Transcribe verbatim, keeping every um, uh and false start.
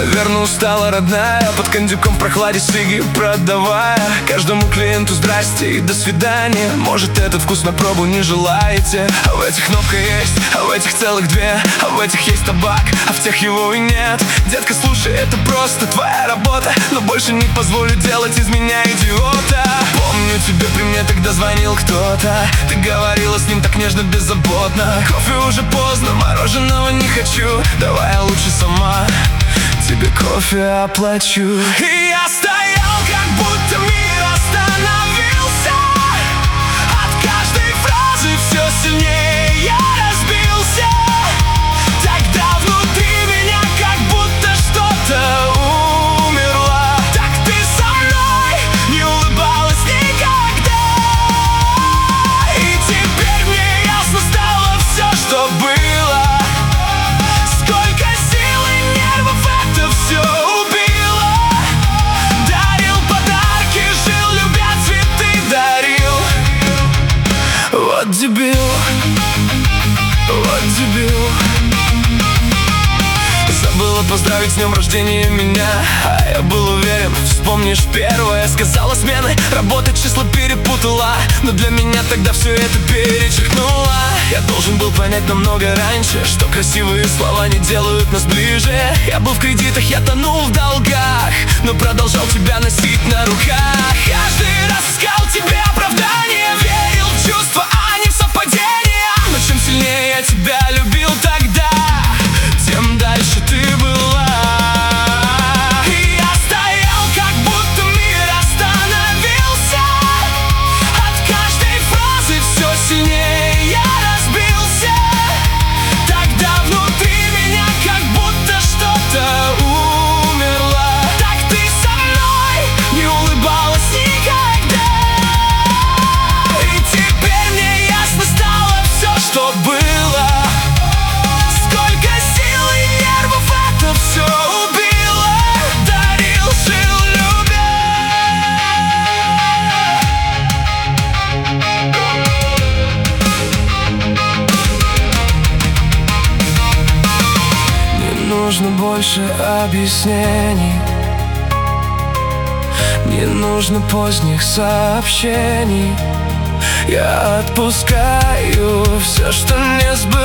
Наверное, устала родная, под кондюком в прохладе сиги продавая каждому клиенту здрасте и до свидания. Может, этот вкус на пробу не желаете? А в этих кнопка есть, а в этих целых две, а в этих есть табак, а в тех его и нет. Детка, слушай, это просто твоя работа, но больше не позволю делать из меня идиота. Помню, тебе при мне тогда звонил кто-то, ты говорила с ним так нежно, беззаботно. Кофе уже поздно, мороженого не хочу, давай я лучше сама тебе кофе оплачу. И я стоял, как будто мир остановился. От каждой фразы все сильнее я разбился. Тогда внутри меня как будто что-то умерло. Так ты со мной не улыбалась никогда. И теперь мне ясно стало все, что было. Сколько сил и нервов это все убило. Дарил подарки, жил, любя, цветы дарил. Вот дебил, вот дебил. Забыла поздравить с днем рождения меня, а я был уверен, вспомнишь первое. Сказала смены, работать числа перепутала, но для меня тогда все это перечеркнула. Я должен был понять намного раньше, что красивые слова не делают нас ближе. Я был в кредитах, я тонул в долгах, но продолжал тебя носить на руках. Каждый раз искал тебе оправдание, верил в чувства, а не в совпадения. Но чем сильнее я тебя любил тогда, тем дальше ты была. И я стоял, как будто мир остановился. От каждой фразы все сильнее я разбился. Тогда внутри меня как будто что-то умерло. Так ты со мной не улыбалась никогда. И теперь мне ясно стало все, что было. Все убило, дарил, жил, любя. Не нужно больше объяснений, не нужно поздних сообщений. Я отпускаю все, что не сбылось.